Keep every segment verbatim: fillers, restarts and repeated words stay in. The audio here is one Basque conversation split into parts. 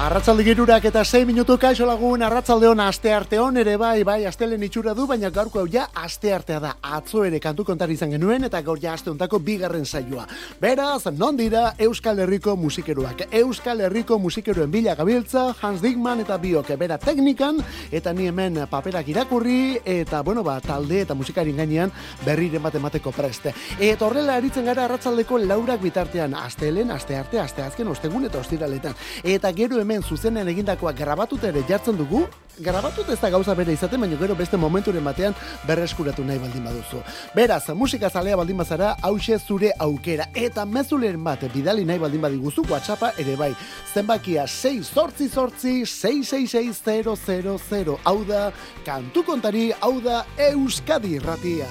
Arratsalde girurak eta sei minutu kaixo lagun, arratsaldeon astearteon ere bai, bai, astelen itxura du, baina gaurko hau ja asteartea da. Atzo ere kantu kontari izan genuen eta gaur ja aste hontako bigarren saioa. Beraz, non dira Euskal Herriko musikeroak? Euskal Herriko musikeroen bila gabiltza, Hans Dickmann eta biok bera teknikan, eta ni hemen paperak irakurri, eta bueno, ba, talde eta musikarin gainean berriren bat emateko preste. Eta horrela aritzen gara arratsaldeko laurak bitartean, astelen, astearte, asteazken, ostegun eta ostiraletan. Eta gero hemen zuzenean egindakoa grabatut ere jartzen dugu, grabatut ez da gauza bere izaten, baina gero beste momenturen batean berreskuratu nahi baldin baduzu. Beraz, musika zalea baldin bazara, hauxe zure aukera. Eta mezuleren bat, bidali nahi baldin badiguzu, WhatsAppa ere bai. Zenbakia sei zortzi zortzi, sei sei sei zero zero zero. Hau da, kantu kontari, hau da Euskadi Irratia.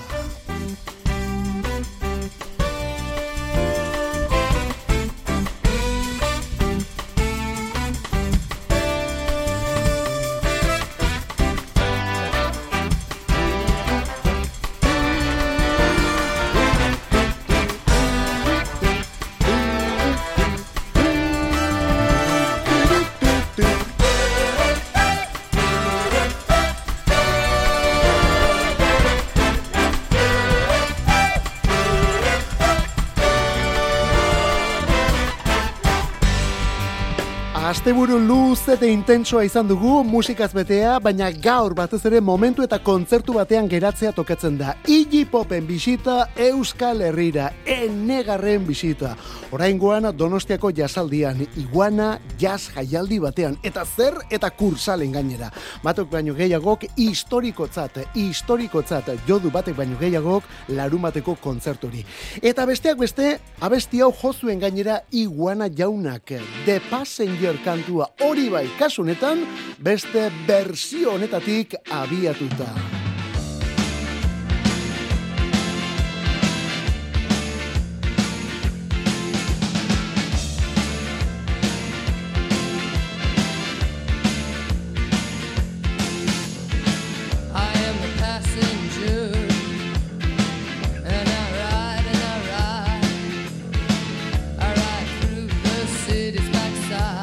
Asteburu luz eta intentsoa izan dugu, musikaz betea, baina gaur batez ere momentu eta kontzertu batean geratzea tokatzen da. Iggy Popen bisita Euskal Herrira, enegarren bisita. Oraingoan Donostiako jasaldian, Iguana jazz jaialdi batean, eta zer eta kursalen gainera. Batek baino gehiagok historikotzat, historikotzat jodu batek baino gehiagok larumateko kontzertori. Eta besteak beste, abesti hau jozuen gainera Iguana jaunak, The Passenger kantua hori bai kasunetan beste bersio honetatik abiatuta.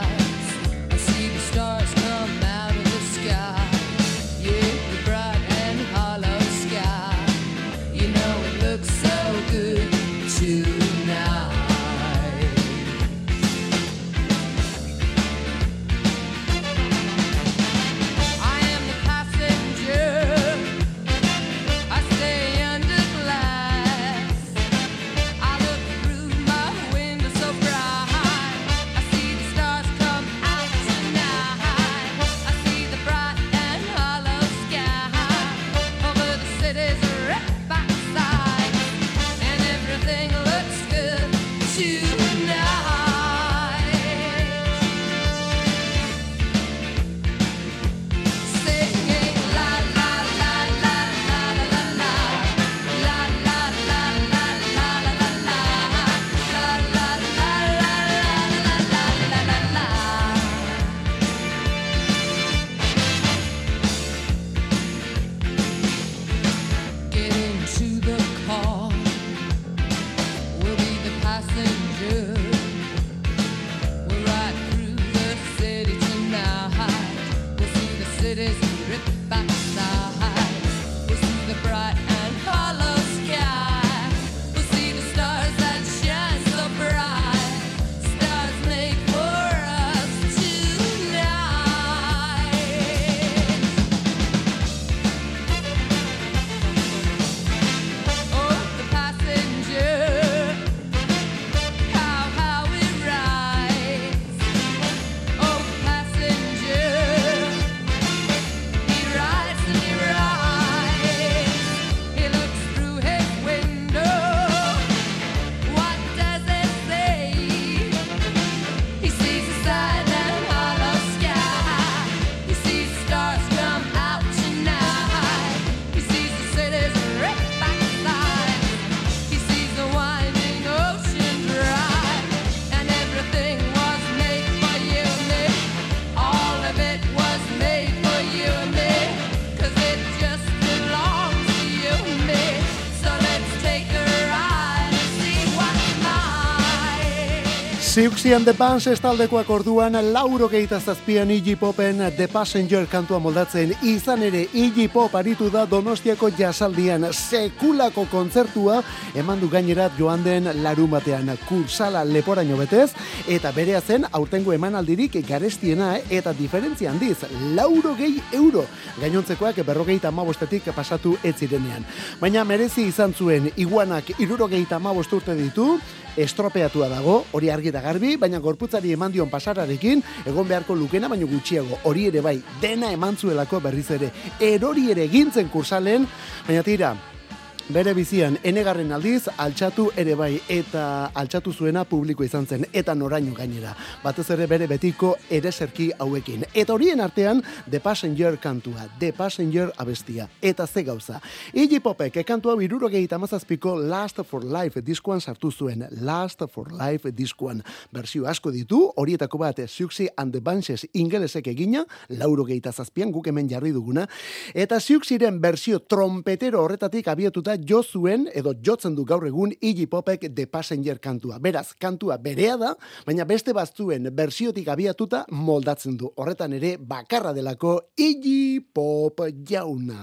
Stars come out of the sky, yeah, bright and Siouxsie and the Banshees taldekoak orduan laurogeita zazpian Iggy Popen The Passenger kantua moldatzen, izan ere Iggy Pop aritu da Donostiako jasaldian sekulako kontzertua eman du gainerat joan den larumatean kursala leporaino betez, eta berea zen aurtengo emanaldirik garestiena eta diferentzia handiz, laurogei euro, gainontzekoak berrogeita hamabostetik pasatu ez zirenean. Baina merezi izan zuen, iguanak hirurogeita hamabost urte ditu, estropeatua dago, hori argi da garbi, baina gorputzari eman dion pasararekin, egon beharko lukena, baino gutxiago, hori ere bai, dena eman zuelako berriz ere, erori ere gintzen kursalen, baina tira, bere bizian enegarren aldiz altxatu ere bai, eta altxatu zuena publiko izan zen, eta noraino gainera, batez ere bere betiko ereserki hauekin. Eta horien artean The Passenger kantua, The Passenger abestia, eta ze gauza. Iggy Popek kantua hirurogeita hamazazpiko Last for Life diskoan sartu zuen, Last for Life diskoan. Bersio asko ditu, horietako bat Siouxsie and the Banshees ingelesek egina, laurogeita zazpian guk hemen jarri duguna, eta Siouxieren bersio trompetero horretatik abiatuta jo zuen, edo jotzen du gaur egun Iggy Popek The Passenger kantua. Beraz, kantua berea da, baina beste batzuen bersiotik abiatuta moldatzen du. Horretan ere, bakarra delako Iggy Pop jauna.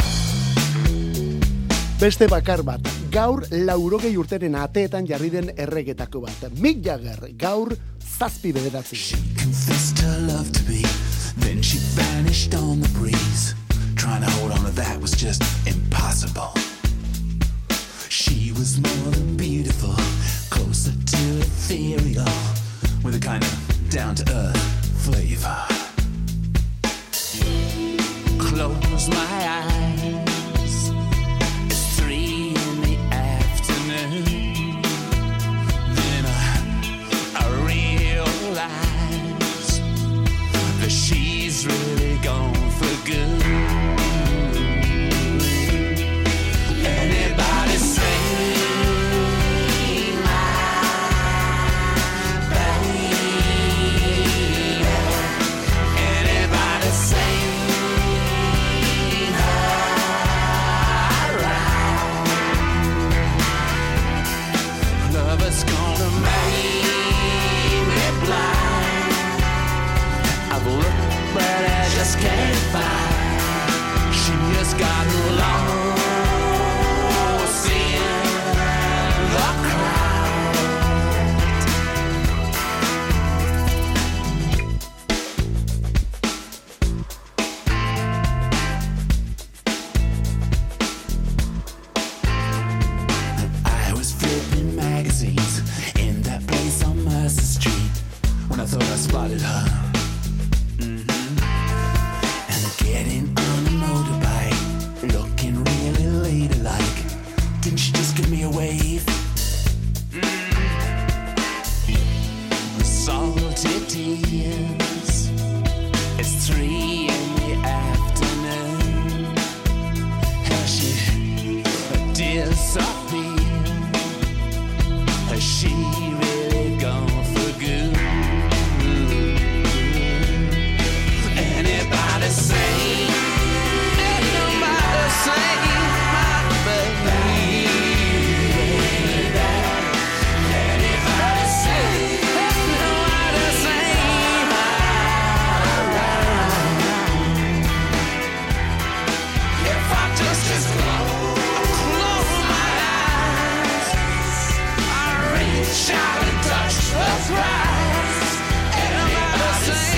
Beste bakar bat, gaur laurogei urteren ateetan jarri den erregetako bat. Mick Jagger, gaur zazpi bederatzi. She confessed her love to me, then she vanished on the breeze. Trying to hold on to that was just impossible. She was more than beautiful, closer to ethereal, with a kind of down-to-earth flavor. Close my eyes, it's three in the afternoon. Then I, I realize that she's really gone for good. Anybody say can't find. She has gotten lost in the crowd. I was flipping magazines in that place on Mercer Street when I thought I spotted her. Getting on a motorbike, looking really ladylike. Didn't she just give me a wave? Mm. Salty tears. It's three in the afternoon. Has she disappeared? Has she really gone for good? Anybody say, anybody say, my baby. Anybody say, anybody say, if I just, just close, close my eyes, I reach out and touch the prize. Anybody say,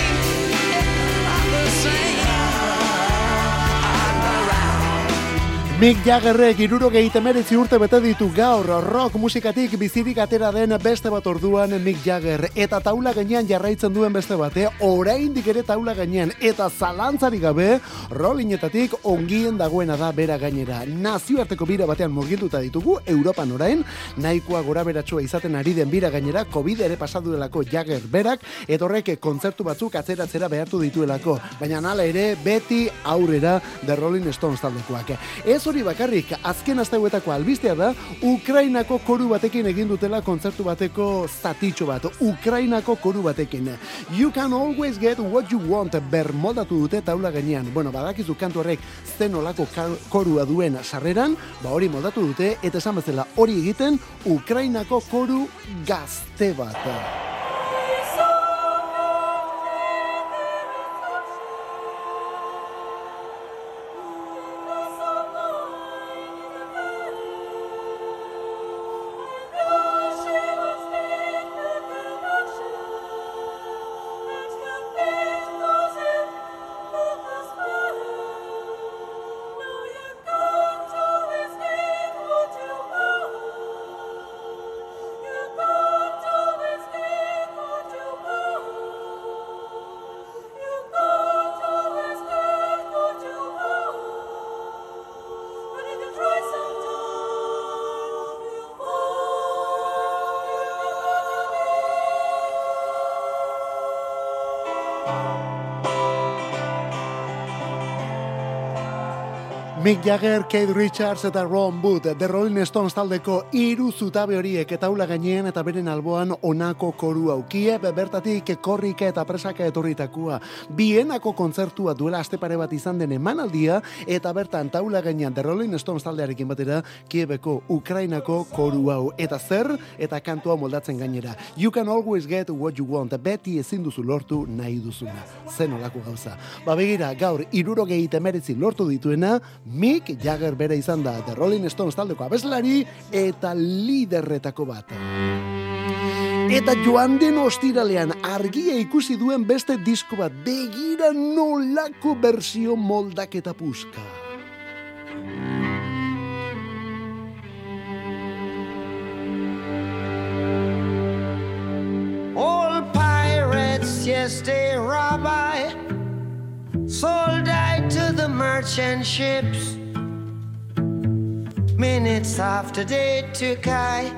Mick Jaggerrek hirurogeita hemeretzi urte bete ditu gaur, rock musikatik bizirik atera den beste bat orduan Mick Jagger, eta taula gainean jarraitzen duen beste bate, oraindik ere taula gainean, eta zalantzari gabe, rollingetatik ongien dagoena da bera gainera. Nazioarteko bira batean murgilduta ditugu, Europan orain, nahikoa gora beratsua izaten ari den bira gainera, Covid ere pasatu delako Jagger berak, eta horrek kontzertu batzuk atzeratzera behartu dituelako, baina nala ere beti aurrera The Rolling Stones taldekoak. Ez hori bakarrik, azken asteuetako albistea da, Ukrainako koru batekin egin dutela kontzertu bateko zatitxo bat, Ukrainako koru batekin. You can always get what you want, bermoldatu dute taula gainean. Bueno, badakizu kantu horrek zen olako korua duen sarreran, ba hori moldatu dute, eta esan bezala hori egiten Ukrainako koru gazte bat. Mick Jagger, Keith Richards eta Ron Wood, The Rolling Stones taldeko hiru zutabe horiek taula gainean eta beren alboan honako koru aukie, bertatik korrika eta presaka etorritakoa. Bienako kontzertua duela aste pare bat izan den emanaldia, eta bertan taula gainean The Rolling Stones taldearekin batera Kieveko Ukrainako koru hau. Eta zer? Eta kantua moldatzen gainera. You can always get what you want. Beti ezin duzu lortu nahi duzuna. Zen olako gauza. Ba begira, gaur hirurogei hemeretzi lortu dituena Mick Jagger bere izan da The Rolling Stones taldeko abeslari eta liderretako bat. Eta joan den ostiralean argia ikusi duen beste disko bat, begira nolako bersio moldaketa puska. All pirates, yes, they rob I, sold I to the merchant ships. Minutes after they took I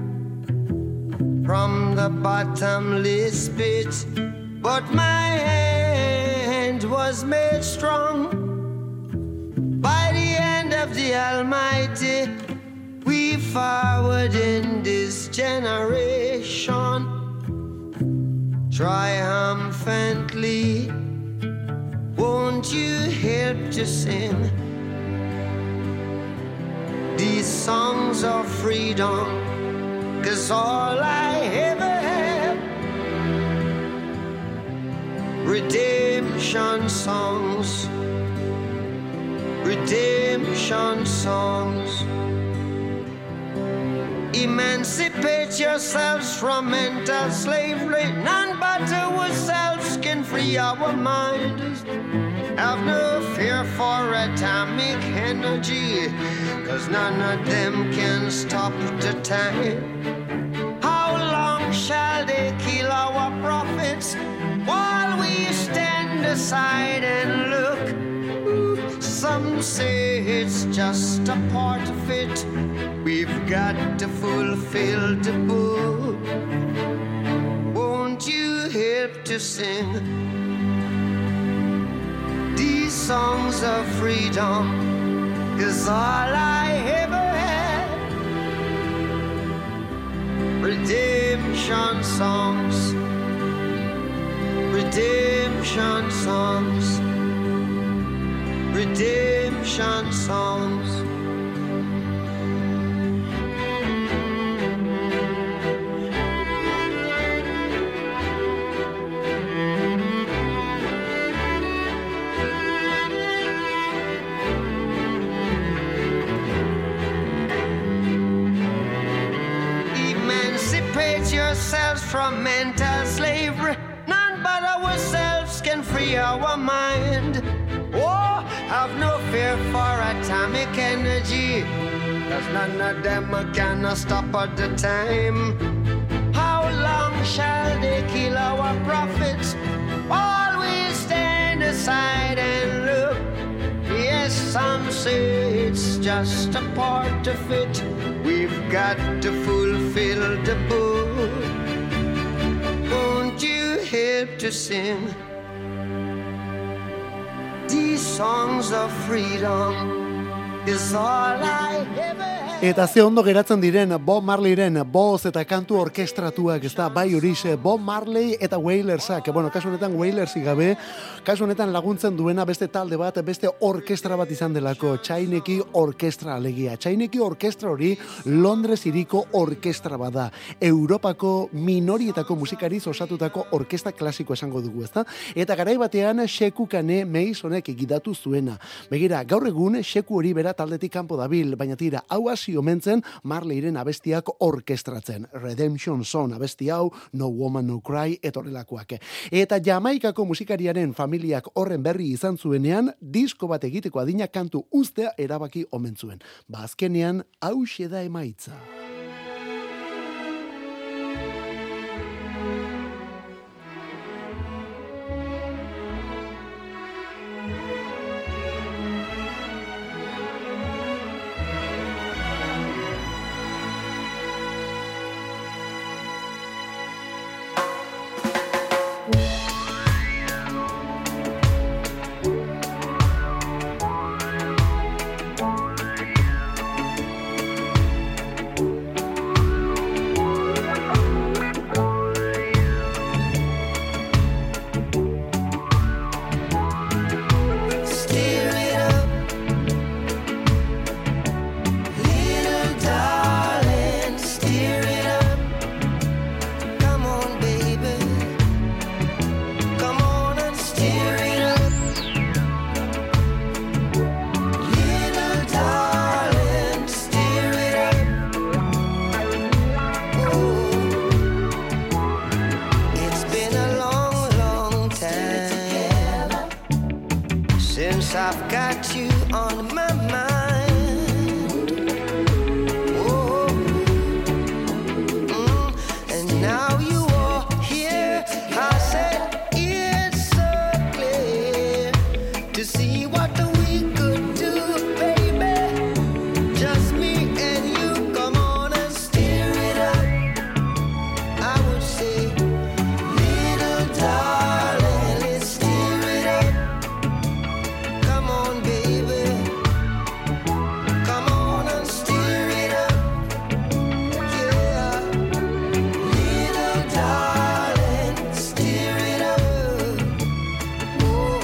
from the bottomless pit, but my hand was made strong by the hand of the Almighty. We forward in this generation triumphantly. Won't you help to sing these songs of freedom? 'Cause all I ever have, redemption songs, redemption songs. Emancipate yourselves from mental slavery. None but ourselves can free our minds. Have no fear for atomic energy, 'cause none of them can stop the time. How long shall they kill our prophets while we stand aside and look? Some say it's just a part of it. We've got to fulfill the book. Won't you help to sing these songs of freedom? 'Cause all I ever had, redemption songs, redemption songs, redemption songs. Yourselves from mental slavery. None but ourselves can free our mind. Oh, have no fear for atomic energy, 'cause none of them can stop at the time. How long shall they kill our prophets while we stand aside and look? Yes, some say it's just a part of it. We've got to fulfill the book. Won't you help to sing these songs of freedom? Is all I ever had. Eta ze ondo geratzen diren Bob Marleyren boz eta kantu orkestratuak, ez da, bai horixe, Bob Marley eta Wailersak, bueno, kasu honetan Wailersi gabe, kasu honetan laguntzen duena beste talde bat, beste orkestra bat izan delako, Txaineki orkestra alegia. Txaineki orkestra hori Londres hiriko orkestra bada, Europako minorietako musikariz osatutako orkestra klasiko esango dugu, ez da? Eta garai batean Sheku Kane Meis honek gidatu zuena. Begira, gaur egun Sheku hori bera taldetik kanpo dabil, baina tira, hau hasi omentzen Marleyren abestiak orkestratzen. Redemption Song abesti hau, No Woman No Cry etorrelakoak. Eta Jamaikako musikariaren familiak horren berri izan zuenean, disko bat egiteko adina kantu uztea erabaki omen zuen. Ba azkenean hauxe da emaitza. 'cause I've got you on my mind. Oh, mm, and now you are here. I said it's so clear to see what we could do, baby. Just me and you. Come on and steer it up. I would say, little darling, let's steer it up. Come on, baby. Come on and steer it up. Yeah. Little darling, steer it up. Oh.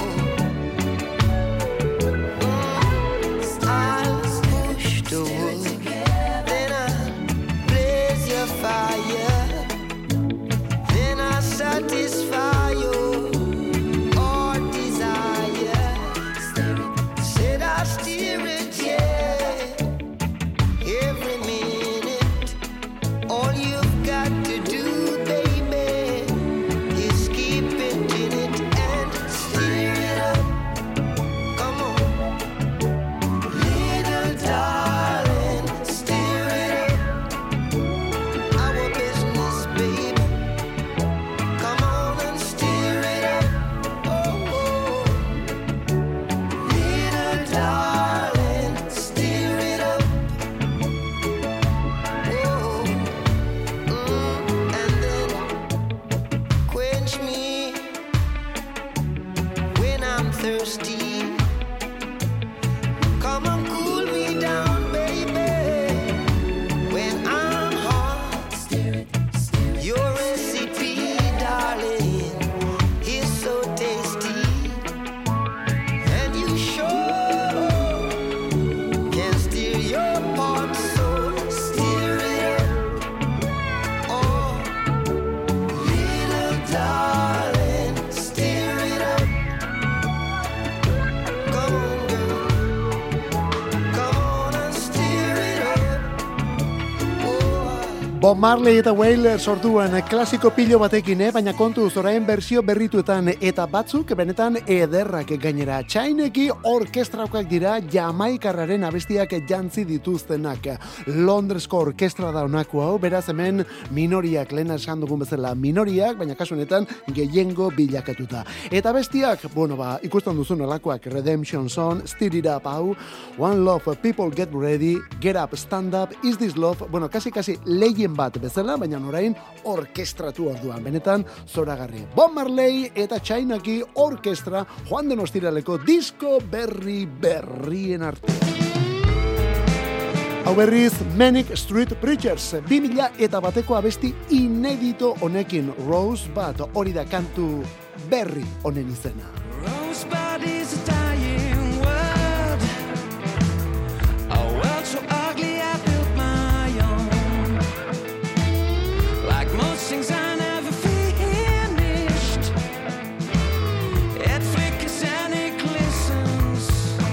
Mm. I'll push the wood, then I'll blaze your fire, then I'll satisfy your all desire. Said I'll steer it, yeah, every minute. All you've got to do, baby, is keep it in it and steer it up. Come on, little darling, steer it up. Our business, baby. Come on and steer it up. Oh, oh. Little darling, steer it up. Oh, mm, and then quench me when I'm thirsty. Come and cool me down, baby, when I'm hot. Your recipe, darling, is so tasty, and you sure can steer your pot, so steer it up. Oh, little darling, steer it up. Come on, girl, come on and steer it up. Oh. Bob Marley eta Wailers orduan klasiko pilo batekin, eh? Baina kontuz orain bersio berrituetan eta batzuk benetan ederrak gainera. Txaineki orkestrakoak dira Jamaikarraren abestiak jantzi dituztenak. Londresko orkestra da honako hau, beraz hemen minoriak, lehen esan dugun bezala minoriak, baina kasu honetan gehiengo bilakatuta. Eta bestiak, bueno ba, ikusten duzun olakoak, Redemption Song, Steer It Up hau, One Love, People Get Ready, Get Up, Stand Up, Is This Love, bueno, kasi-kasi lehien bat bezala, baina orain orkestratu orduan, benetan zoragarri. Bob Marley eta Txainaki orkestra joan den ostiraleko disko berri berrien arte. Hau berriz, Manic Street Preachers, bi mila eta bateko abesti inedito honekin, Rosebud, hori da kantu berri honen izena. Rosebud is a dying word, a world so ugly I built my own. Like most things I never finished, it flickers and it glistens.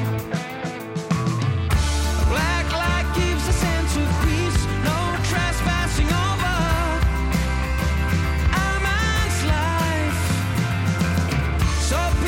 A black light gives a sense of peace, no trespassing over a man's life. So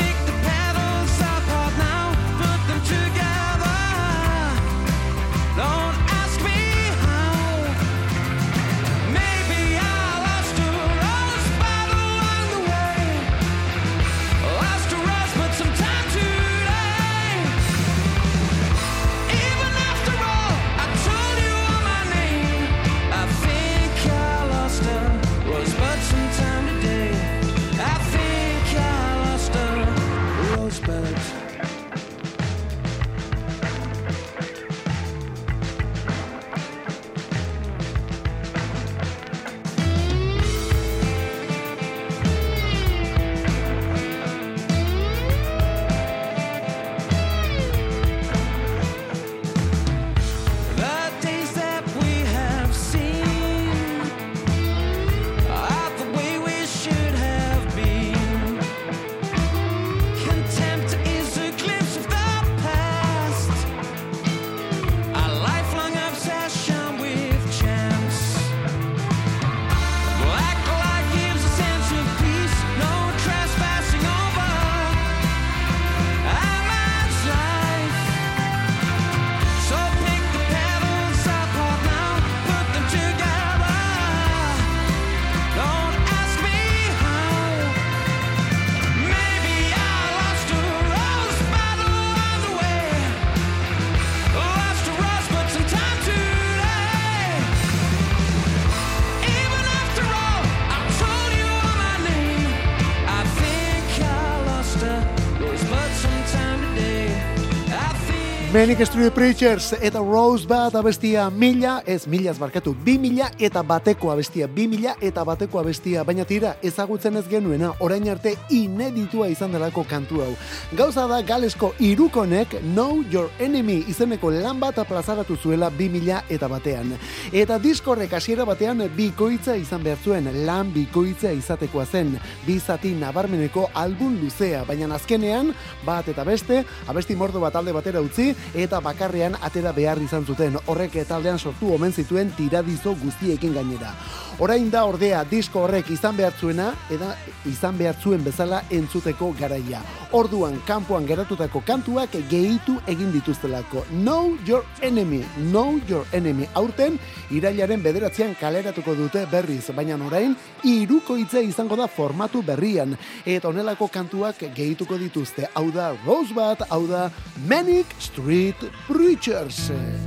Manic Street Preachers eta Rosebud abestia mila, ez milaz barkatu, bi mila eta bateko abestia, bi mila eta bateko abestia, baina tira, ezagutzen ez genuena, orain arte ineditua izan delako kantu hau. Gauza da Galesko irukonek Know Your Enemy izeneko lan bat plazaratu zuela bi mila eta batean. Eta diskorrek hasiera batean bikoitza izan behar zuen, lan bikoitza izatekoa zen, bi zati nabarmeneko album luzea, baina azkenean, bat eta beste, abesti mordo bat alde batera utzi, eta bakarrean atera behar izan zuten, horrek taldean sortu omen zituen tiradizo guztiekin gainera. Orain da ordea disko horrek izan behar zuena, eta izan behar zuen bezala entzuteko garaia. Orduan, kanpoan geratutako kantuak gehitu egin dituztelako. Know Your Enemy, Know Your Enemy. Aurten, irailaren bederatzean kaleratuko dute berriz, baina orain, hirukoitza izango da formatu berrian. Eta honelako kantuak gehituko dituzte. Hau da Rosebud, hau da Manic Street Preachers.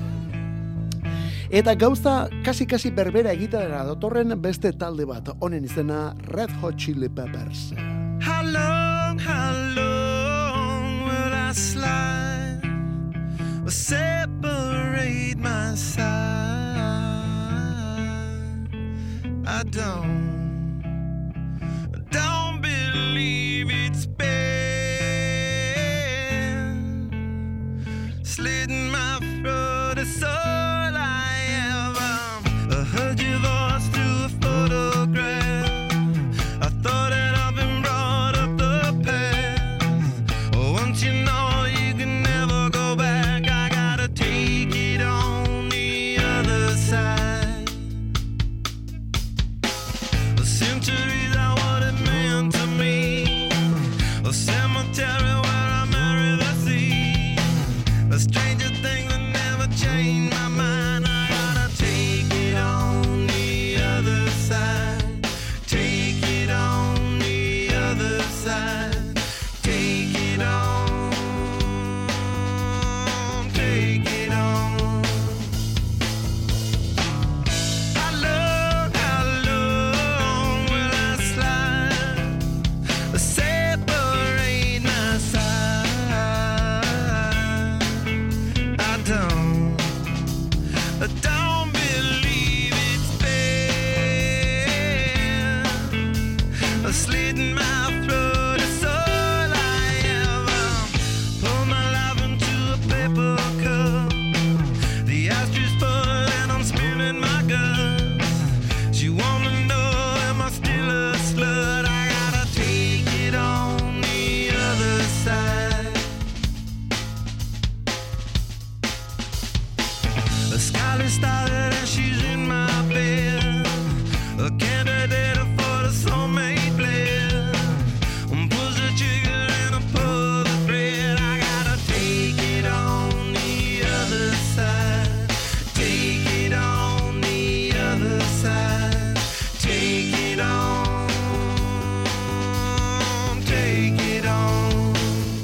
Eta gauza kasi-kasi berbera egitera datorren beste talde bat, honen izena Red Hot Chili Peppers. How long, how long will I slide or separate my side? I don't, I don't believe it's been slitting my throat, it's all I ever. I heard your voice through a photograph. I thought that I've been brought up the past. Once you know you can never go back, I gotta take it on the other side. The centuries are what it meant to me. A cemetery where I marry the sea. A stranger thing that never changed my mind. I gotta take it on the other side. Take it on the other side. Take it on. Take it on. How long, how long will I slide? Separate my side. I don't, I don't believe it's fair. Slitting my throat is all I ever. Pour my life into a paper cup. The ashtray full and I'm spilling my guts. She wanna know, am I still a slut? I gotta take it on the other side. The skyline started and she's in my bed. A candidate for the soulmate blend. Pulls the trigger and I pull the thread. I gotta take it on the other side. Take it on the other side. Take it on. Take it on.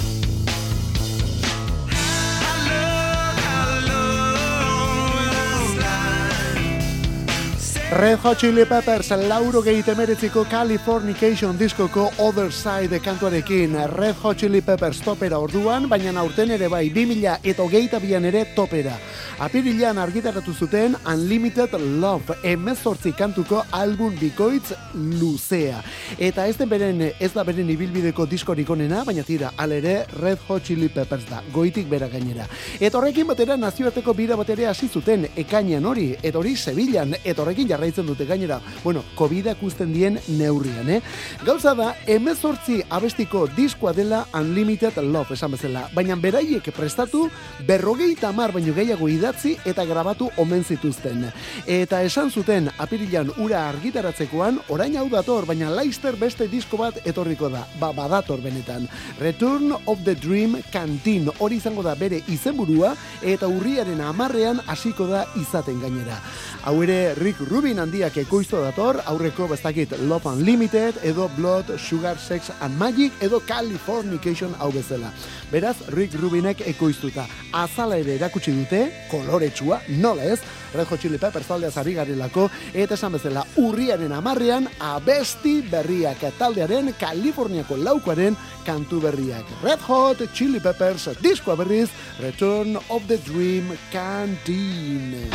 How long, how long will I slide? Red Hot Chili Peppers lauro gehi emeretziko Californication diskoko Other Side kantuarekin. Red Hot Chili Peppers topera orduan, baina aurten ere bai bi mila eta hogeita bian ere topera. Apirilean argitaratu zuten Unlimited Love, hemezortzi kantuko album bikoitz luzea. Eta ez, den beren, ez da beren ibilbideko diskorik onena, baina tira, alere Red Hot Chili Peppers da, goitik bera gainera. Eta horrekin batera nazioarteko bira batera hasi zuten ekainean hori, eta hori Sevillan, eta horrekin jarraitzen dute gainera, bueno, covidak uzten dien neurrian, eh? Gauza da, hemezortzi abestiko diskoa dela Unlimited Love, esan bezala, baina beraiek prestatu berrogeita hamar baino gehiago idatzi eta grabatu omen zituzten. Eta esan zuten apirilan ura argitaratzekoan, orain hau dator, baina Leister beste disko bat etorriko da, ba badator benetan. Return of the Dream Canteen, hori izango da bere izenburua, eta urriaren hamarrean hasiko da izaten gainera. Hau ere Rick Rubin handiak ekoiztu dator, aurreko bestakit Love Unlimited, edo Blood, Sugar, Sex and Magic, edo Californication hau bezala. Beraz, Rick Rubinek ekoiztuta. Azala ere erakutsi dute, koloretsua, nola ez, Red Hot Chili Peppers taldeaz ari garelako, eta esan bezala urriaren amarrean abesti berriak taldearen Kaliforniako laukoaren kantu berriak. Red Hot Chili Peppers diskoa berriz Return of the Dream Canteen.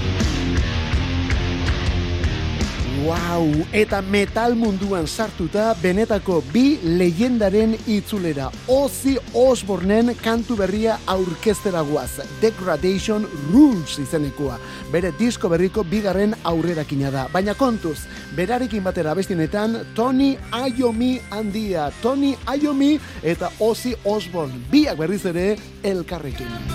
Wow, eta metal munduan sartuta benetako bi leyendaren itzulera. Ozzy Osbournen kantu berria aurkeztera guaz. Degradation Rules izenekoa. Bere disko berriko bigarren aurrerakina da. Baina kontuz, berarekin batera abestinetan Tony Iommi handia. Tony Iommi eta Ozzy Osbourne. Biak berriz ere elkarrekin.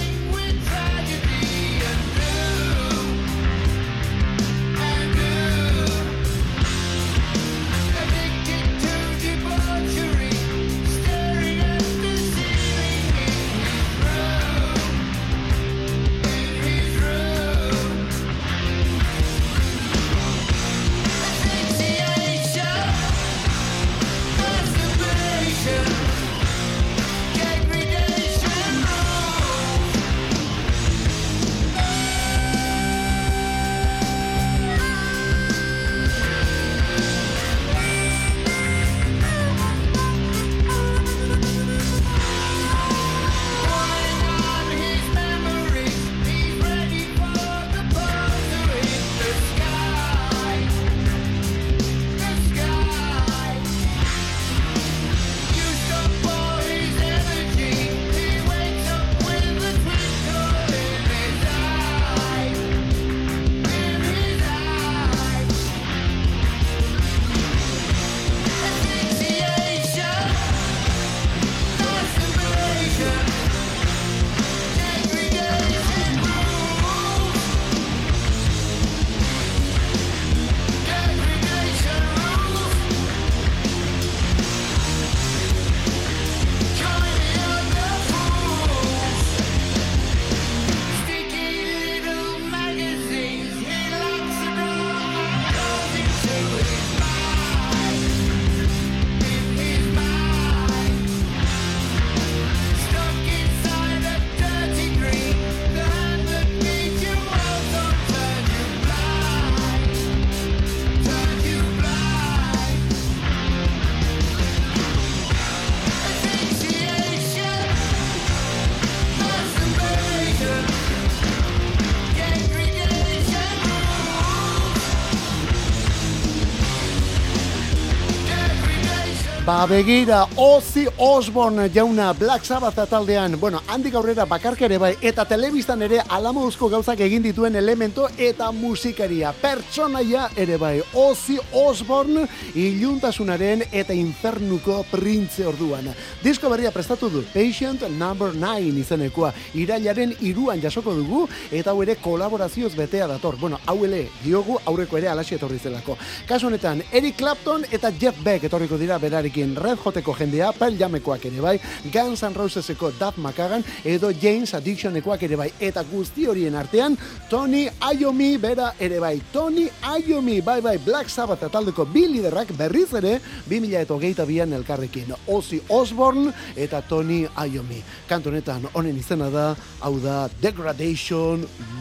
Ba begira, Ozzy Osbourne jauna Black Sabbath taldean, bueno, handik aurrera bakarka ere bai, eta telebistan ere alamozko gauzak egin dituen elemento eta musikaria, pertsonaia ere bai. Ozzy Osbourne iluntasunaren eta infernuko printze orduan. Disko berria prestatu du, Patient number nine izenekoa, irailaren iruan jasoko dugu, eta hau ere kolaborazioz betea dator. Bueno, hau ele diogu aurreko ere alaxi etorri zelako. Kasu honetan, Eric Clapton eta Jeff Beck etorriko dira berarekin, Red Hoteko jendea, Pearl Jamekoak ere bai, Guns N' Roseseko Duff McKagan edo James Addictionekoak ere bai, eta guzti horien artean Tony Iommi bera ere bai. Tony Iommi, bai bai, Black Sabbath taldeko bi liderrak berriz ere bi mila hogeita bian elkarrekin, Ozzy Osbourne eta Tony Iommi. Kantu honetan honen izena da, hau da Degradation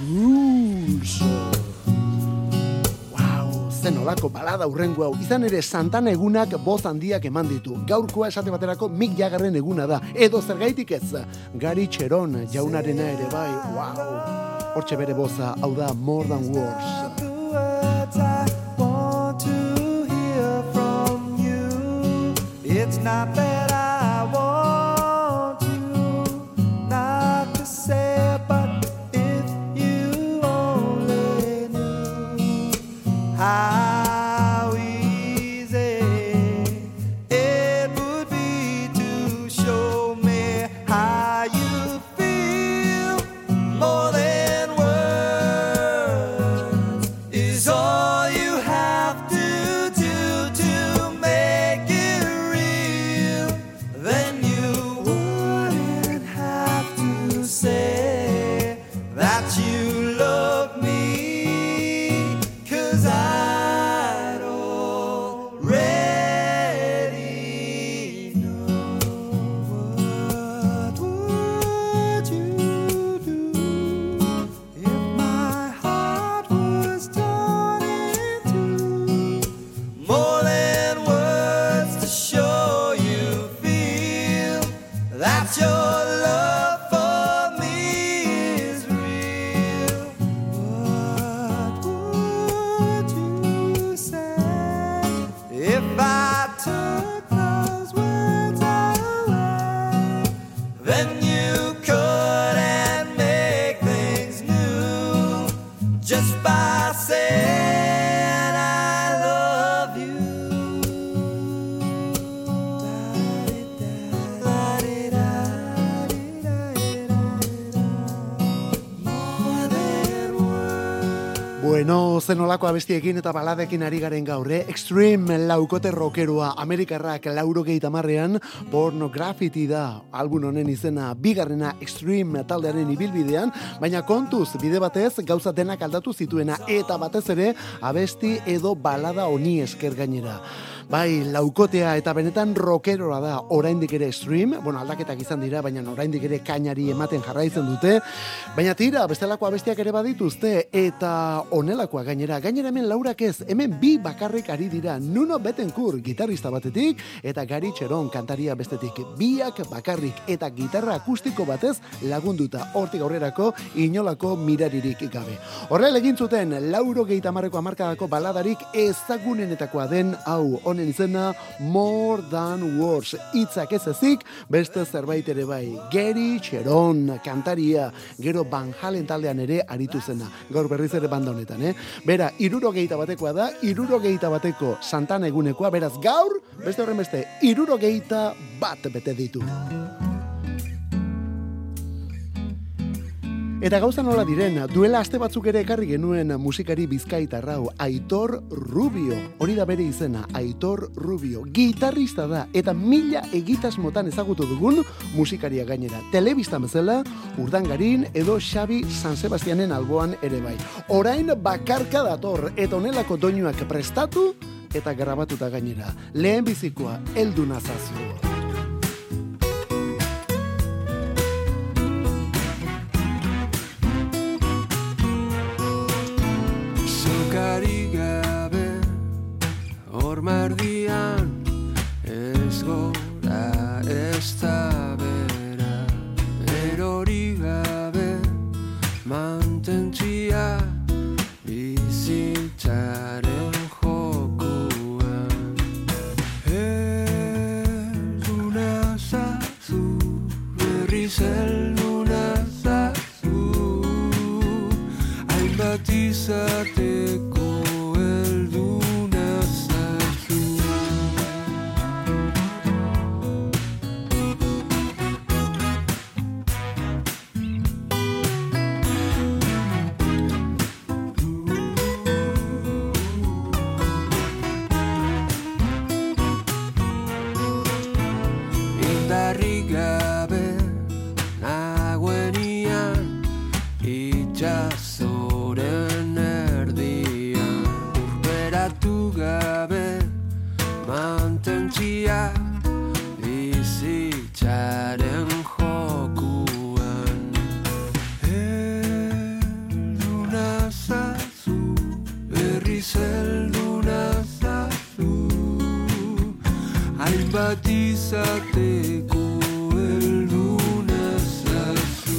Rules. Zen olako balada urrengo hau, izan ere Santana egunak boz handiak eman ditu. Gaurkoa esate baterako Mick Jaggerren eguna da, edo zergaitik ez, Gary Cherone jaunarena ere bai, wow. Hortxe bere boza, hau da More Than Words. It's not that I want you not to say, but if you only knew how easy it would be to show me how you feel. More than words is all you have to do to make it real. if I took those words away, then you couldn't make things new just by saying I love you. More than words. Bueno, zenolako abestiekin eta baladekin ari garen gaur, eh? Extreme laukote rockeroa, Amerikarrak laurogeita hamarrean Pornography da album honen izena, bigarrena Extreme taldearen ibilbidean, baina kontuz, bide batez gauza denak aldatu zituena eta batez ere abesti edo balada honi esker gainera. Bai, laukotea eta benetan rockeroa da oraindik ere Extreme, bueno, aldaketak izan dira, baina oraindik ere kainari ematen jarraitzen dute, baina tira, bestelako abestiak ere badituzte, eta honelakoa gainera, gainera hemen laurak ez, hemen bi bakarrik ari dira, Nuno Bettencourt, gitarrista batetik, eta Gary Cherone, kantaria bestetik, biak bakarrik, eta gitarra akustiko batez lagunduta, hortik aurrerako inolako miraririk gabe. Horrela egin zuten, laurogeita hamarreko hamarkadako baladarik ezagunenetakoa den, hau, honen izena More Than Words, hitzak ez ezik, beste zerbait ere bai, Gary Cherone, kantaria, gero Van Halen taldean ere aritu zena, gaur berriz ere banda honetan, eh? Bera, irurogeita batekoa da, irurogeita bateko Santana egunekoa, beraz gaur, beste horren beste, irurogeita bat bete ditu. Eta gauza nola diren, duela aste batzuk ere ekarri genuen musikari bizkaitarrau, Aitor Rubio. Hori da bere izena, Aitor Rubio. Gitarrista da, eta mila egitasmotan ezagutu dugun musikaria gainera. Telebistan bezala, Urdangarin edo Xabi San Sebastianen alboan ere bai. Orain bakarka dator, eta honelako doinuak prestatu eta grabatuta gainera. Lehen bizikoa, heldu nazazu. Zokari gabe hormardian ez gora ez da bera, erori gabe mantentzia bizitzaren jokuan. Elduna zazu, berriz elduna zazu, hainbat izateko elduna zazu. Indarrik gabe nagoenian itxazoren erdian, urberatu gabe mantentzia bizitzaren jokuan. Elduna zazu, berriz elduna zazu, hainbat izateko elduna zazu.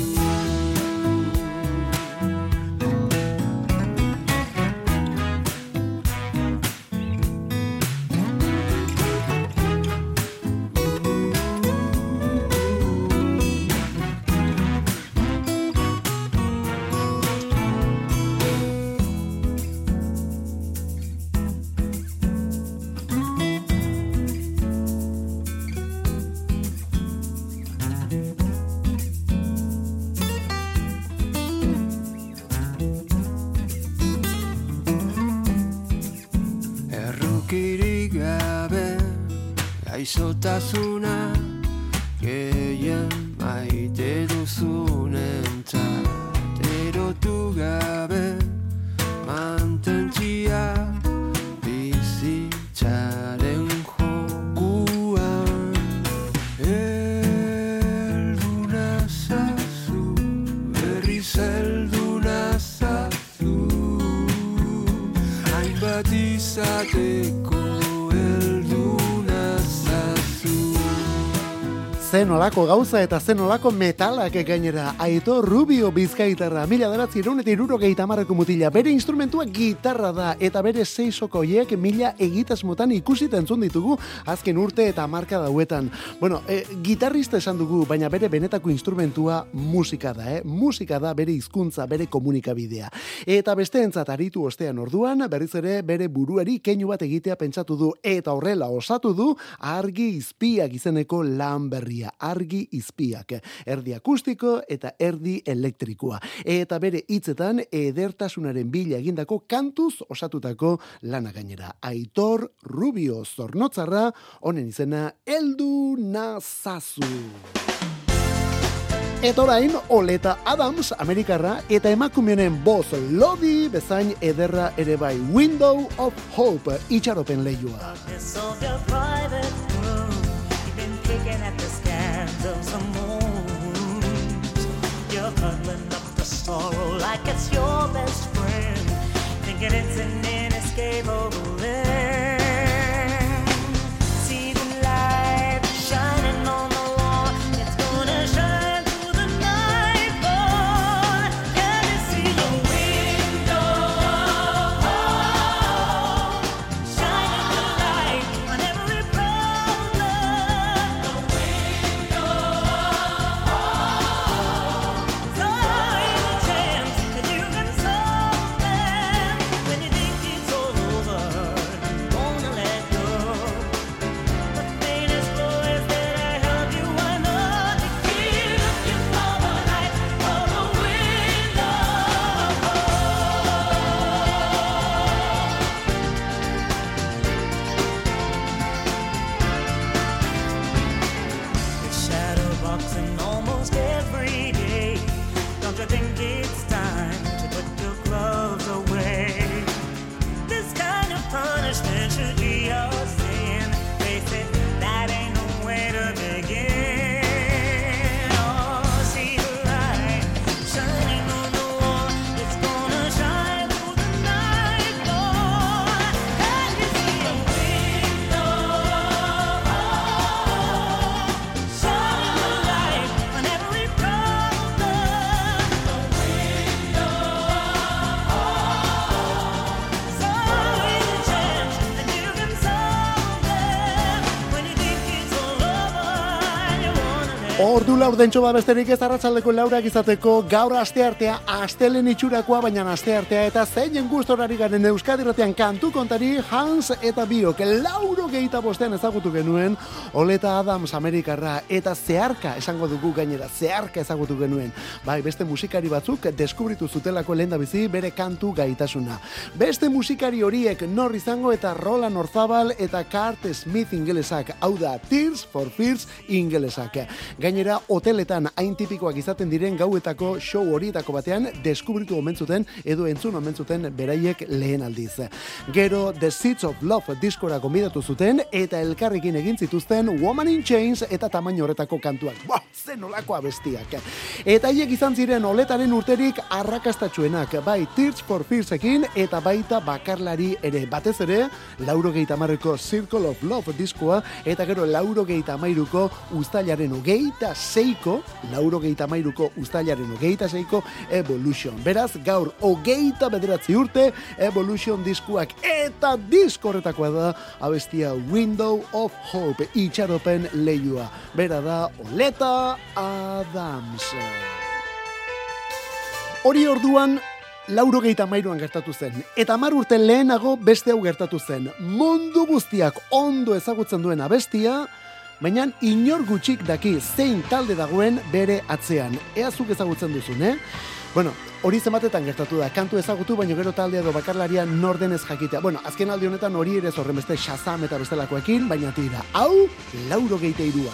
Errukirik gabe gaizotasuna gehien maite duzunentzat, erotu gabe mantentzia bizitzaren jokuan. Elduna zazu, berriz elduna zazu, hainbat izateko elduna zazu. zen olako gauza eta zen olako metalak gainera. Aitor Rubio bizkaitarra, mila bederatziehun eta hirurogeita hamarreko mutila. Bere instrumentua gitarra da eta bere seisokoiek mila egitasmotan ikusita entzun ditugu azken urte eta marka dauetan. Bueno, e, gitarrista esan dugu, baina bere benetako instrumentua musika da, eh? Musika da bere hizkuntza, bere komunikabidea. Eta besteentzat aritu ostean orduan, berriz ere bere buruari keinu bat egitea pentsatu du eta horrela osatu du Argi Izpiak izeneko lan berria. Argi Izpiak. Erdi akustiko eta erdi elektrikoa. Eta bere hitzetan edertasunaren bila egindako kantuz osatutako lana gainera. Aitor Rubio Zornotzarra, honen izena Heldu Nazazu. Eta orain, Oleta Adams, Amerikarra, eta emakumenen boz lodi bezain ederra ere bai. Window of Hope, itxaropen leioa. Darkness of your private room, you've been picking at the scandals and moons. You're cuddling up the sorrow like it's your best friend, thinking it's an inescapable end. See the light shining on the wall, it's gonna shine through the night, boy. Can you see the window shining the light on every problem? The window so is a chance that you can solve them. When you think it's all over, you wanna let go. The faintest voice that I help you, I know to keep looking for the light of the window. You're shadow boxing almost every day. Don't you think it's time to put your gloves away? This kind of punishment should be your sin. Face it, that ain't no way to begin. Oh, see the light shining on the wall. It's gonna shine through the night, boy. Can you see a window shining the light on every problem? The window so is a chance that you can solve them. When you think it's all over, you wanna let Ordu laurdentxo ba besterik ez arratsaldeko laurak izateko, gaur asteartea astelen itxurakoa, baina asteartea eta zeinen gustorari garen Euskadi Irratian kantu kontari Hans eta Biok lauro geita bostean ezagutu genuen Oleta Adams Amerikarra eta zeharka esango dugu gainera, zeharka ezagutu genuen. Bai, beste musikari batzuk deskubritu zutelako lehendabizi bere kantu gaitasuna. Beste musikari horiek nor izango eta Roland Orzabal eta Kurt Smith ingelesak, hau da Tears for Fears ingelesak. Gainera, hoteletan hain tipikoak izaten diren gauetako show horietako batean deskubritu omen zuten edo entzun omen zuten beraiek lehen aldiz. Gero The Seeds of Love diskora gonbidatu zuten eta elkarrekin egin zituzten Woman in Chains eta tamaino horretako kantuak. Ba, zen olako abestiak. Eta haiek izan ziren Oletaren urterik arrakastatsuenak, bai Tears for Fearsekin eta baita bakarlari ere. Batez ere, laurogeita hamarreko Circle of Love diskoa eta gero laurogeita hamairuko uztailaren hogeita seiko, laurogeita hamairuko uztailaren hogeita seiko Evolution. Beraz, gaur hogeita bederatzi urte Evolution diskuak eta disko horretakoa da abestia Window of Hope, itxaropen leioa. Bera da Oleta Adams. Hori orduan laurogeita hamairuan gertatu zen. Eta hamar urte lehenago beste hau gertatu zen. Mundu guztiak ondo ezagutzen duen abestia, baina inor gutxik daki zein talde dagoen bere atzean. Ea zuk ezagutzen duzun, eh? Bueno, hori zenbatetan gertatu da, kantu ezagutu, baina gero taldea edo bakarlaria norden ez jakitea. Bueno, azken aldi honetan hori ere zorren beste Shazam eta bestelakoekin, baina tira, hau, laurogeita irua.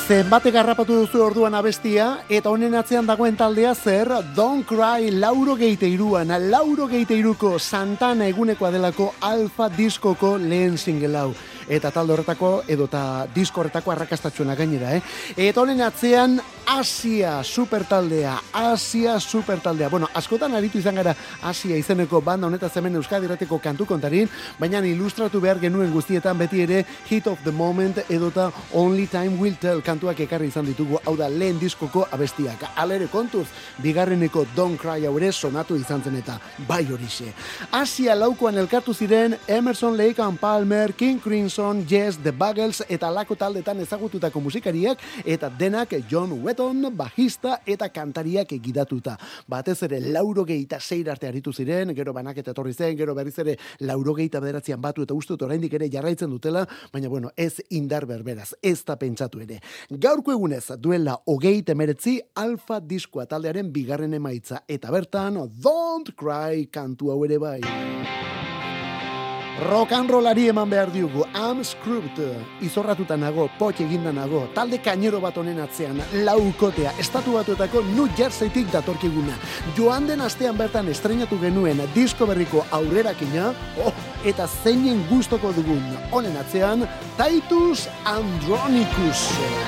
Zenbate garrapatu duzu orduan abestia, eta honen atzean dagoen taldea zer, Don't Cry laurogeita hiruan, laurogeita hiruko Santana egunekoa delako Alfa diskoko lehen single hau. Eta talde horretako, edota disko horretako arrakastatxuena gainera, eh? Eta honen atzean Asia supertaldea, Asia supertaldea. Bueno, askotan aritu izan gara Asia izeneko banda honetaz hemen Euskadi Irratiko kantu kontarin, baina ilustratu behar genuen guztietan beti ere Hit of the Moment edota Only Time Will Tell kantuak ekarri izan ditugu, hau da lehen diskoko abestiak. Alere kontuz, bigarreneko Don't Cry hau ere sonatu izan zen eta bai horixe. Asia laukoan elkartu ziren Emerson, Lake and Palmer, King Crimson, Yes, The Buggles eta lako taldetan ezagututako musikariak eta denak John Wetton, bajista eta kantariak egidatuta. Batez ere laurogeita zeir arte aritu ziren, gero banaketa etorri zen, gero berriz ere laurogeita bederatzian batu eta uste dut oraindik ere jarraitzen dutela, baina bueno, ez indar berberaz, ez da pentsatu ere. Gaurko egunez duela hogeita hemeretzi Alfa diskoa taldearen bigarren emaitza eta bertan Don't Cry kantu hau ere bai. Rock and rollari eman behar diugu, I'm Screwed, izorratuta nago, potx eginda nago, talde kainero bat honen atzean, laukotea, estatu batuetako New Jerseytik datorkiguna. Joan den astean bertan estrenatu genuen disko berriko aurrerakina, oh, eta zeinen gustoko dugun honen atzean, Titus Andronicus.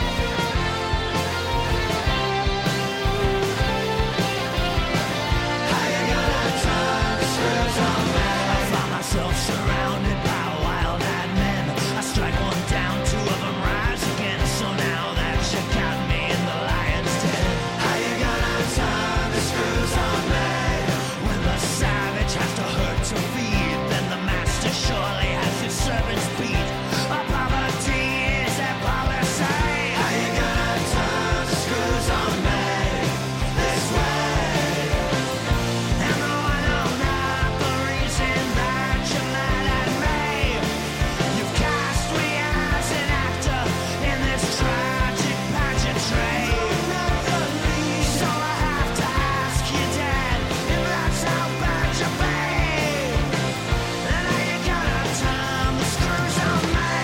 Surrounded by wild-eyed men, I strike one down, two of them rise again. So now that you got me in the lion's den, how you gonna turn the screws on me? When the savage has to hurt to feed, then the master surely has his servants beat. A poverty is a policy. How you gonna turn the screws on me this way? And though I know not the reason that you're mad at me, you've cast me as an actor in this tragic pageantry. So I have to ask you, Dad, if that's how bad you be. Then how you gonna turn the screws on me?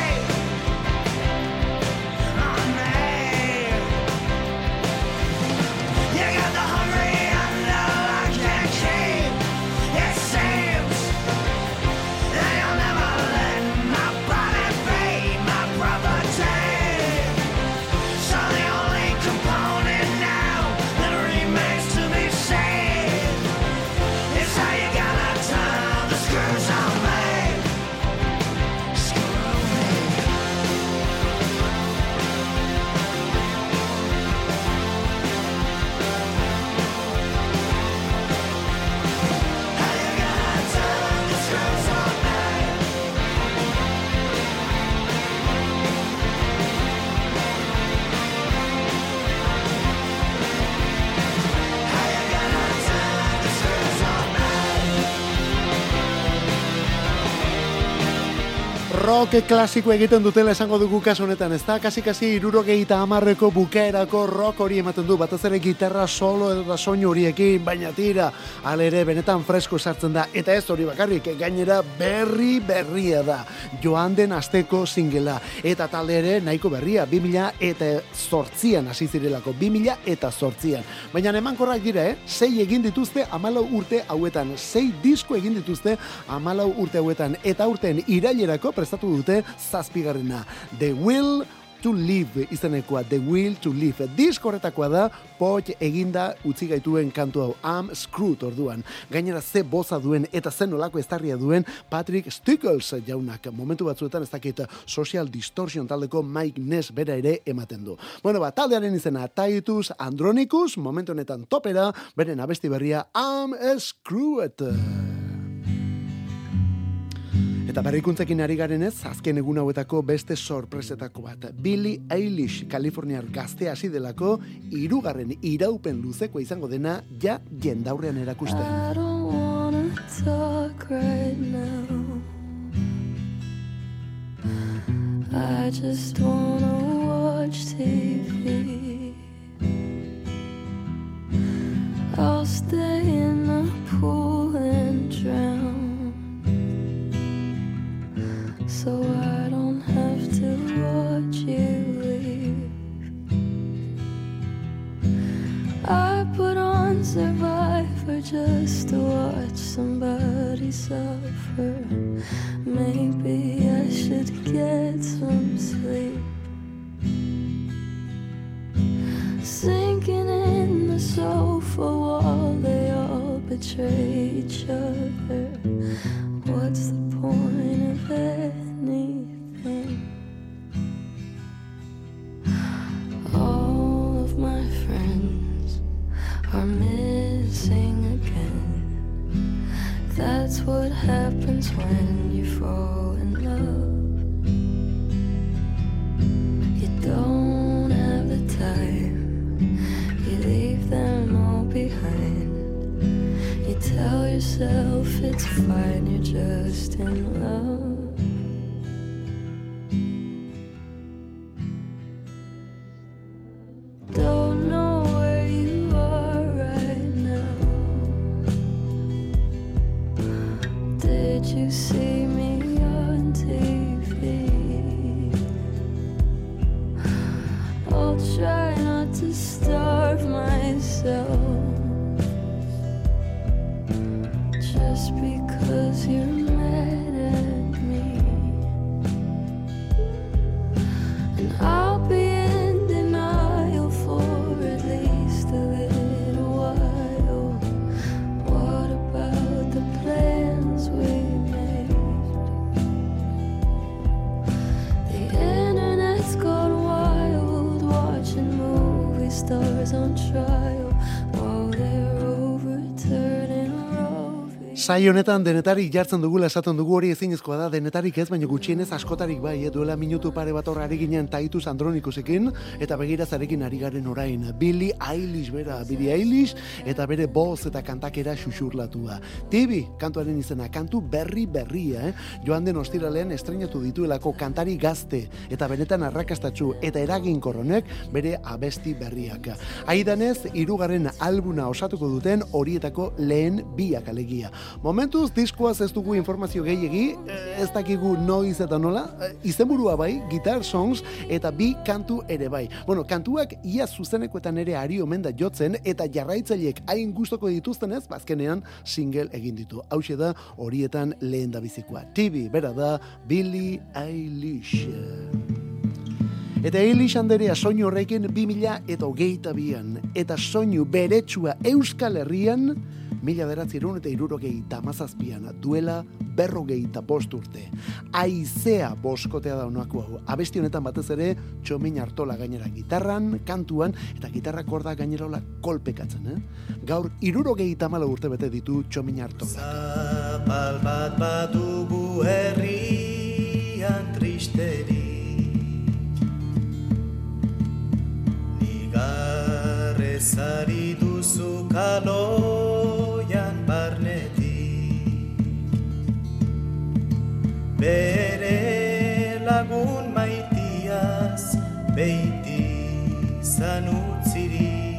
On me. You got the hungry under lock and key. It seems that you'll never let my body be my property. So the only component now that remains to be seen is how you gonna turn the screws on me. Screw me. How you gonna turn the screws on me? How you gonna turn the screws on me? Rock klasiko egiten dutela esango dugu kasu honetan, ez da? Kasi-kasi hirurogeita hamarreko bukaerako rock hori ematen du, batez ere gitarra solo edo da soinu horiekin, baina tira, alere benetan fresko sartzen da, eta ez hori bakarrik, gainera berri berria da, joan den asteko singela, eta talde ere nahiko berria, bi mila eta zortzian hasi zirelako, bi mila eta zortzian, baina emankorrak dira, eh? Sei egin dituzte hamalau urte hauetan, sei disko egin dituzte hamalau urte hauetan, eta urten irailerako prestatu dute zazpigarrena, The Will to Live izenekoa, The Will to Live. Disko horretakoa da, potx eginda utzi gaituen kantu hau, I'm Screwed orduan. Gainera ze boza duen eta zen olako estarria duen Patrick Stickles jaunak. Momentu batzuetan ez dakit Social Distortion taldeko Mike Ness bera ere ematen du. Bueno, ba, taldearen izena Titus Andronicus, momentu honetan topera, beren abesti berria I'm Screwed. Eta berrikuntzekin ari garenez, azken egun hauetako beste sorpresetako bat. Billie Eilish, Kaliforniar gazte hasi delako, hirugarren iraupen luzekoa izango dena, ja jendaurrean erakusten. I don't wanna talk right now. I just wanna watch T V. I'll stay in the pool and drown, so I don't have to watch you leave. somebody suffer. Maybe I should get some sleep. Sinking in the sofa wall, they all betray each other. What's the point of anything? All of my friends are missing again. That's what happens when you fall in love. You don't have the time, you leave them all behind. You tell yourself it's fine, you're just in love. Don't know where you are right now. Did you see me on T V? I'll try not to starve myself just because you're mad at me. And I'll be in denial for at least a little while. What about the plans we made? The internet's gone wild, watching movie stars on trial while they're overturning Roe v. Saio honetan denetarik jartzen dugula esaten dugu, hori ezinezkoa da, denetarik ez, baina gutxienez askotarik bai, eh? Duela minutu pare bat hor ari ginen Titus Andronikusekin, eta begirazarekin ari garen orain. Billie Eilish bera, Billie Eilish, eta bere boz eta kantakera xuxurlatua. Tibi, kantuaren izena, kantu berri berria, eh? Joan den ostiralean estreinatu dituelako kantari gazte, eta benetan arrakastatsu, eta eraginkor honek bere abesti berriak. Aidanez, hirugarren albuna osatuko duten horietako lehen biak alegia. Momentuz, diskoaz ez dugu informazio gehiegi, ez dakigu noiz eta nola, izenburua bai, Guitar Songs, eta bi kantu ere bai. Bueno, kantuak ia zuzenekoetan ere ari omen da jotzen, eta jarraitzaileek hain gustoko dituztenez, bazkenean single egin ditu. Hauxe da horietan lehen da bizikoa. Tibi, bera da, Billie Eilish. Eta Eilish anderea soinu horrekin bi mila eta hogeita bian, eta soinu beretsua Euskal Herrian, mila bederatziehun eta hirurogeita hamazazpian, duela berrogeita bost urte. Aizea boskotea da honako hau. Abesti honetan batez ere Txomin Artola gainera gitarran, kantuan, eta gitarra korda gainera hola kolpekatzen, eh? Gaur hirurogeita hamalau urte bete ditu Txomin Artola. Zapal bat badugu herrian tristeri, nigarrezari duzu kaloian barnetik, bere lagun maitiaz beiti zanutziri,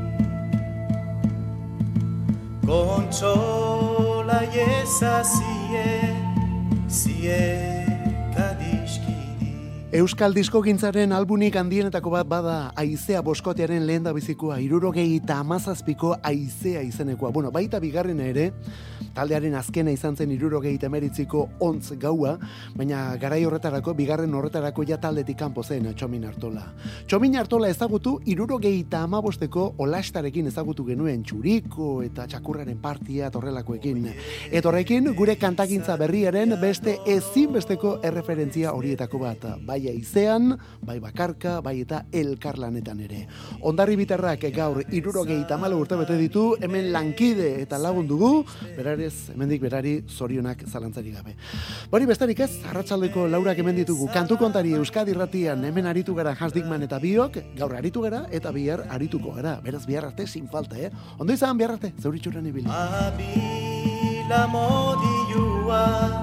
kontsola jezazie zie kadiskiri. Euskal diskogintzaren albunik handienetako bat bada Aizea boskotearen lehen da bizikoa, hirurogeita hamazazpiko Aizea izenekoa. Bueno, baita bigarrena ere, taldearen azkena izan zen hirurogeita hemezortziko ontz gaua, baina garai horretarako, bigarren horretarako ja taldetik kanpo zen Txomin Artola. Txomin Artola ezagutu hirurogeita hamabosteko Olastarekin ezagutu genuen, Txuriko eta Txakurraren partia horrelakoekin. Eta horrekin gure kantakintza berriaren beste ezinbesteko erreferentzia horietako bat, bai Aizean, bai bakarka, bai eta elkarlanetan ere. Ondarri bitarrak gaur hirurogeita hamalau urte bete ditu, hemen lankide eta lagun dugu, berarez, hemendik berari zorionak zalantzari gabe. Bori bestarik ez, arratsaldeko laurak hemen ditugu, kantu kontari Euskadi Irratian, hemen aritu gara Hans Dickman eta biok, gaur aritu gara eta bihar arituko gara, beraz bihar arte sin falta, eh? Ondo izan bihar arte, zeuritxuran ibili. Abila modilua